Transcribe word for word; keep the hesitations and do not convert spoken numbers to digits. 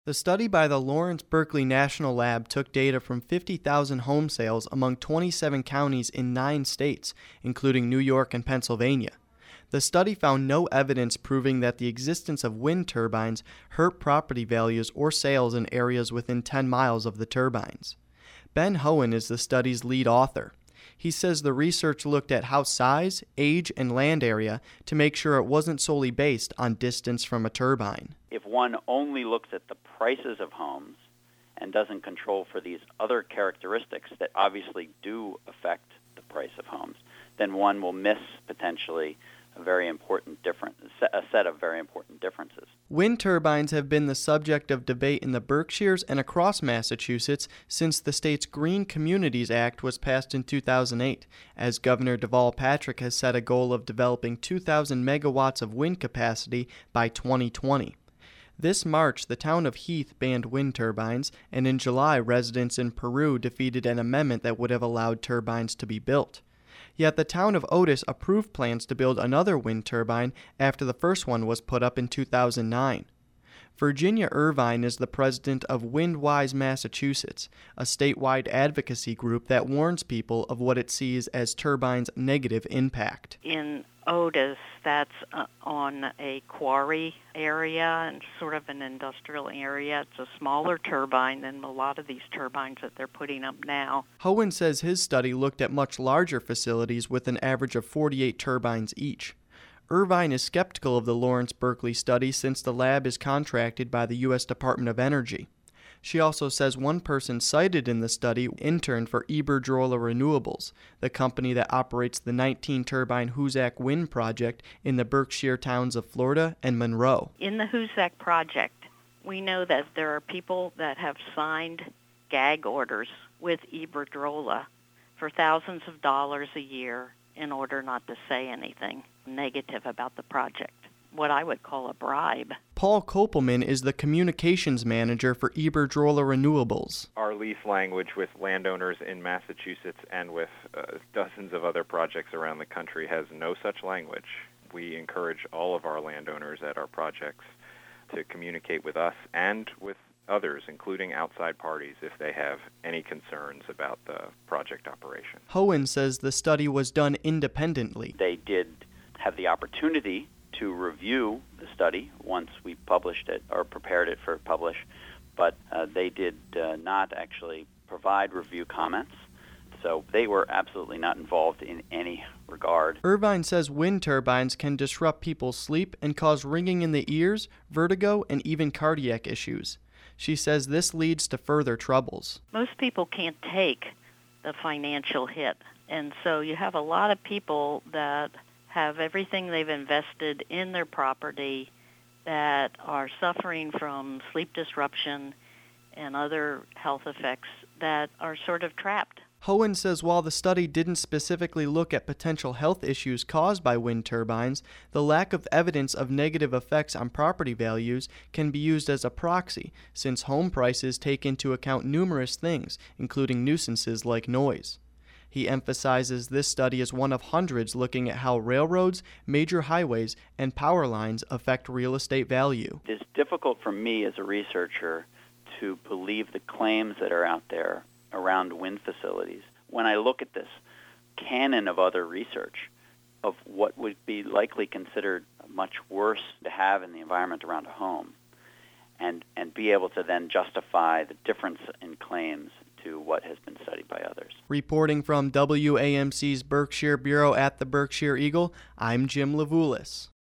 The study by the Lawrence Berkeley National Lab took data from fifty thousand home sales among twenty-seven counties in nine states, including New York and Pennsylvania. The study found no evidence proving that the existence of wind turbines hurt property values or sales in areas within ten miles of the turbines. Ben Hohen is the study's lead author. He says the research looked at house size, age, and land area to make sure it wasn't solely based on distance from a turbine. If one only looks at the prices of homes and doesn't control for these other characteristics that obviously do affect the price of homes, then one will miss potentially a very important difference, a set of very important differences. Wind turbines have been the subject of debate in the Berkshires and across Massachusetts since the state's Green Communities Act was passed in two thousand eight, as Governor Deval Patrick has set a goal of developing two thousand megawatts of wind capacity by twenty twenty. This March, the town of Heath banned wind turbines, and in July, residents in Peru defeated an amendment that would have allowed turbines to be built. Yet the town of Otis approved plans to build another wind turbine after the first one was put up in two thousand nine. Virginia Irvine is the president of Windwise Massachusetts, a statewide advocacy group that warns people of what it sees as turbines' negative impact. In Otis, that's uh, on a quarry area and sort of an industrial area. It's a smaller turbine than a lot of these turbines that they're putting up now. Hohen says his study looked at much larger facilities with an average of forty-eight turbines each. Irvine is skeptical of the Lawrence Berkeley study since the lab is contracted by the U S Department of Energy. She also says one person cited in the study interned for Iberdrola Renewables, the company that operates the nineteen-turbine Hoosac Wind project in the Berkshire towns of Florida and Monroe. In the Hoosac project, we know that there are people that have signed gag orders with Iberdrola for thousands of dollars a year in order not to say anything negative about the project, what I would call a bribe. Paul Kopelman is the communications manager for Iberdrola Renewables. Our lease language with landowners in Massachusetts and with uh, dozens of other projects around the country has no such language. We encourage all of our landowners at our projects to communicate with us and with others, including outside parties, if they have any concerns about the project operation. Hohen says the study was done independently. They did have the opportunity to review the study once we published it or prepared it for publish, but uh, they did uh, not actually provide review comments, so they were absolutely not involved in any regard. Irvine says wind turbines can disrupt people's sleep and cause ringing in the ears, vertigo, and even cardiac issues. She says this leads to further troubles. Most people can't take the financial hit, and so you have a lot of people that have everything they've invested in their property that are suffering from sleep disruption and other health effects that are sort of trapped. Hohen says while the study didn't specifically look at potential health issues caused by wind turbines, the lack of evidence of negative effects on property values can be used as a proxy, since home prices take into account numerous things, including nuisances like noise. He emphasizes this study is one of hundreds looking at how railroads, major highways, and power lines affect real estate value. It's difficult for me as a researcher to believe the claims that are out there around wind facilities. When I look at this canon of other research of what would be likely considered much worse to have in the environment around a home, and, and be able to then justify the difference in claims to what has been studied by others. Reporting from W A M C's Berkshire Bureau at the Berkshire Eagle, I'm Jim Levulis.